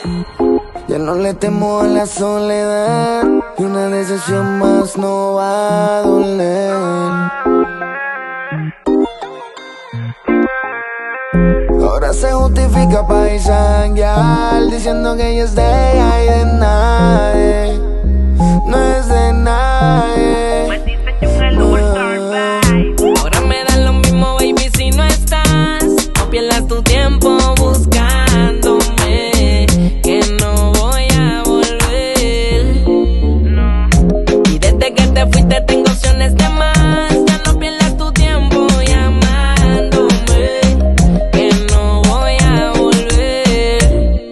Ya no le temo a la soledad, y una decisión más no va a doler. Ahora se justifica pa' irse a janguear, diciendo que ella es de ella y de nadie. No es de nadie. Ahora me da lo mismo, baby, si no estás. No pierdas tu tiempo buscándome, que no voy a volver. Y desde que te fuiste tengo opciones de más. Ya no pierdas tu tiempo llamándome, que no voy a volver.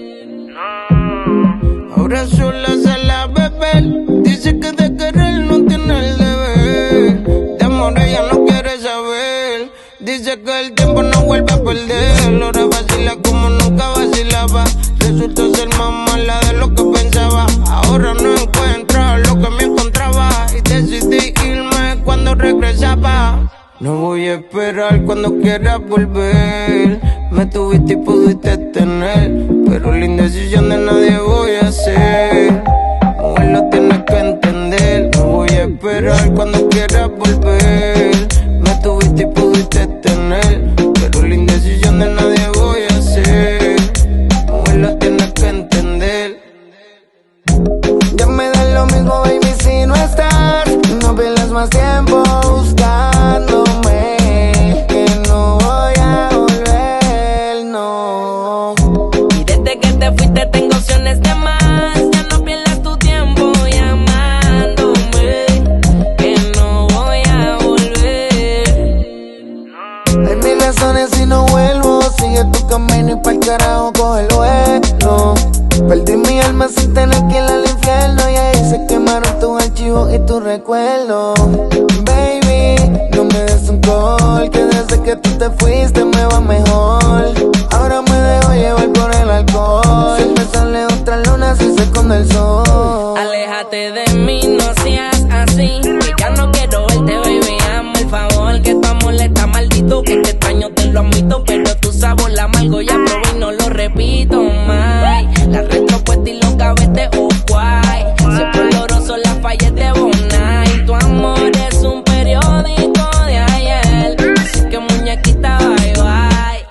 Ahora sola sale a beber, dice que de querer no tiene el deber. De amor ella no quiere saber, dice que el tiempo no vuelve a perder. Ahora vacila como nunca vacilaba, resultó ser más mala de lo que pensaba. Ahora no encuentro lo que me encontraba, y decidí irme cuando regresaba. No voy a esperar cuando quieras volver. Me tuviste y pudiste tener, pero la indecisión de nadie voy a hacer. Mujer, lo tienes que entender. No voy a esperar cuando quieras volver. Me tuviste y pudiste tener, pero la indecisión de nadie voy a hacer. Mujer, lo tienes que entender. Ya me da lo mismo, baby, si no estás. No pierdas más tiempo buscándome, que no voy a volver, no. Y desde que te fuiste tengo opciones de más. Ya no pierdas tu tiempo llamándome, que no voy a volver. Hay mil razones si no vuelvo. Sigue tu camino y pa'l carajo coge el vuelo. Perdí mi alma sin tener que ir al infierno, y ahí se quemaron tus archivos y tus recuerdos. Baby, no me des un call, que desde que tú te fuiste me va mejor. Ahora me dejo llevar por el alcohol. Siempre sale otra luna si se esconde el sol. Aléjate de mí, no seas así, que ya no quiero verte, baby, hazme el favor. Que tu amor está maldito, que te extraño, te lo admito, pero tu sabor amargo ya probé y no lo repito más. La retropuesta y los cabetes Off-White, siempre oloroso las fallas de Bonai. Tu amor es un periódico de ayer, así que muñequita, bye bye.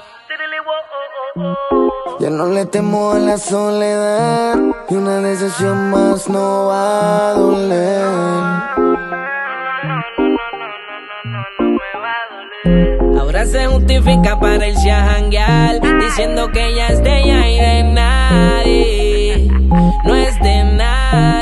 Ya no le temo a la soledad, y una decisión más no va a doler. Ahora se justifica para irse a janguear, diciendo que ella es de ella y de nadie. No es de nadie.